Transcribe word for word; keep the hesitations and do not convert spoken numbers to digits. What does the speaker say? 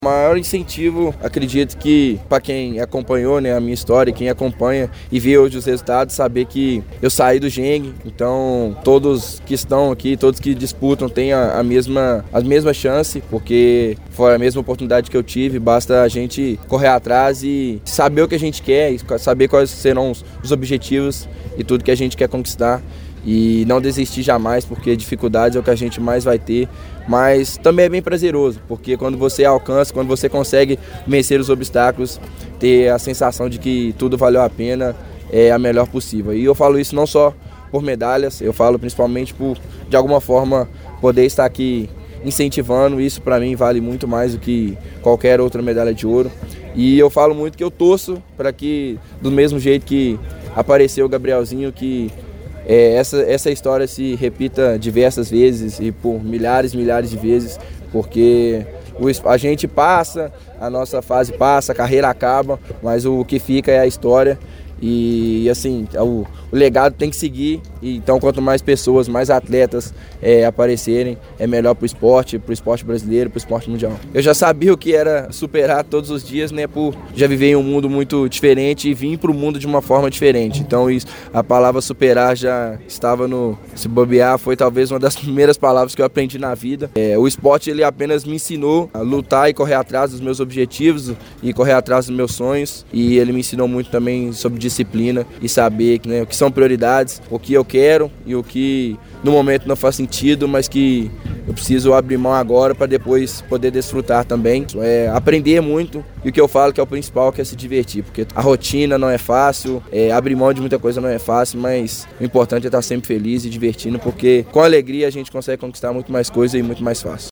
O maior incentivo, acredito que para quem acompanhou, né, a minha história, quem acompanha e vê hoje os resultados, saber que eu saí do Geng, então todos que estão aqui, todos que disputam têm a, a mesma a mesma chance, porque foi a mesma oportunidade que eu tive, basta a gente correr atrás e saber o que a gente quer, saber quais serão os, os objetivos e tudo que a gente quer conquistar. E não desistir jamais, porque dificuldades é o que a gente mais vai ter, mas também é bem prazeroso, porque quando você alcança, quando você consegue vencer os obstáculos, ter a sensação de que tudo valeu a pena é a melhor possível. E eu falo isso não só por medalhas, eu falo principalmente por, de alguma forma, poder estar aqui incentivando. Isso para mim vale muito mais do que qualquer outra medalha de ouro. E eu falo muito que eu torço para que, do mesmo jeito que apareceu o Gabrielzinho, que É, essa, essa história se repita diversas vezes e por milhares e milhares de vezes, porque o, a gente passa, a nossa fase passa, a carreira acaba, mas o que fica é a história. E assim, o, o legado tem que seguir, e então quanto mais pessoas, mais atletas é, aparecerem, é melhor para o esporte, para o esporte brasileiro, para o esporte mundial. Eu já sabia o que era superar todos os dias, né, por já viver em um mundo muito diferente e vim para o mundo de uma forma diferente. Então isso, a palavra superar já estava no... Se bobear, foi talvez uma das primeiras palavras que eu aprendi na vida. É, o esporte ele apenas me ensinou a lutar e correr atrás dos meus objetivos e correr atrás dos meus sonhos, e ele me ensinou muito também sobre disciplina e saber, né, o que são prioridades, o que eu quero e o que no momento não faz sentido, mas que eu preciso abrir mão agora para depois poder desfrutar também. É, aprender muito, e o que eu falo que é o principal, que é se divertir, porque a rotina não é fácil, é, abrir mão de muita coisa não é fácil, mas o importante é estar sempre feliz e divertindo, porque com alegria a gente consegue conquistar muito mais coisa e muito mais fácil.